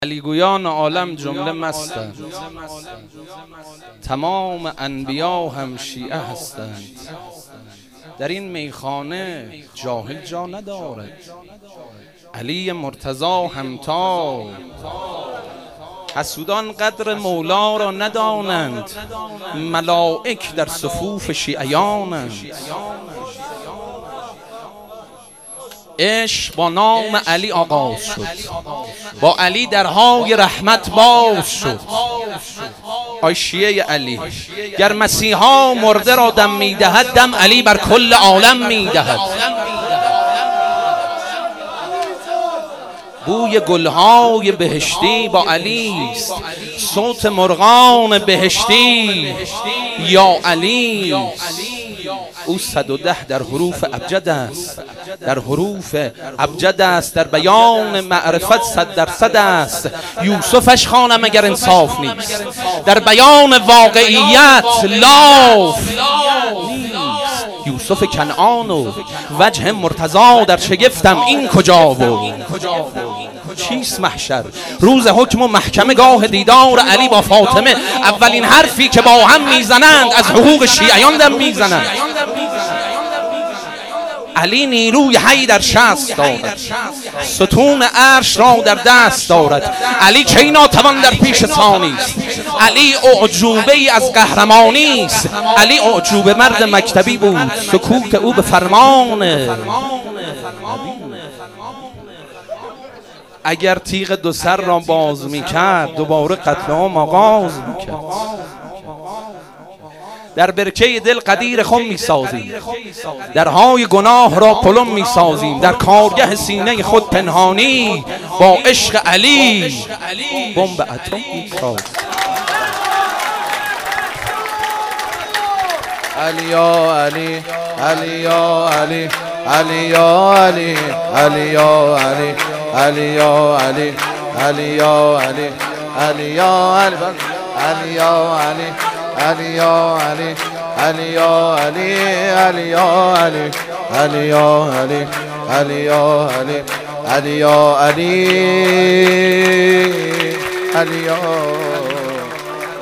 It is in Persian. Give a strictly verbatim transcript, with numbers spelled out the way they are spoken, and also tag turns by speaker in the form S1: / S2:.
S1: علیگویان عالم جمله مستند، تمام انبیا هم شیعه هستند. در این میخانه جاهل جا ندارد. علی مرتضی همتا حسودان قدر مولا را ندانند، ملائک در صفوف شیعیانند. عشق با نام علی آغاز شد، با علی درهای رحمت باز شد. آی شیعه علی، گر مسیحا مرده را دم میدهد، دم علی بر کل عالم میدهد. بوی گلهای بهشتی با علی است، صوت مرغان بهشتی یا علی. او صد و ده در حروف ابجد است، در حروف ابجد است، در بیان معرفت صد درصد است. یوسفش خوانم اگر انصاف نیست، در بیان واقعیت لاف نیست. یوسف کنعان و وجه مرتضی در شگفتم، این کجا و چیست محشر؟ روز حکم و محکمه گاه دیدار علی با فاطمه، اولین حرفی که با هم میزنند از حقوق شیعیان دم میزنند. علی نیروی حی در شست دارد، ستون عرش را در دست دارد. علی کی ناتوان در پیش ثانی است. علی اعجوبه ای از قهرمانی است. علی اعجوبه مرد مکتبی بود، سکوت او به فرمان. اگر تیغ دو سر را باز میکرد، دوباره قتل عام آغاز میکرد. در برکه دل قدیر خم میسازیم، درهای گناه را پلم میسازیم. در کارگه سینه خود پنهانی، با عشق علی بمب اتم میسازیم.
S2: علی یا علی، علی یا علی، علی یا علی، علی یا علی، علی یا علی، علی یا علی، علی یا علی، علی یا علی، علی یا علی، علی یا علی، علی یا علی، علی یا علی، علی یا علی، علی یا علی، علی یا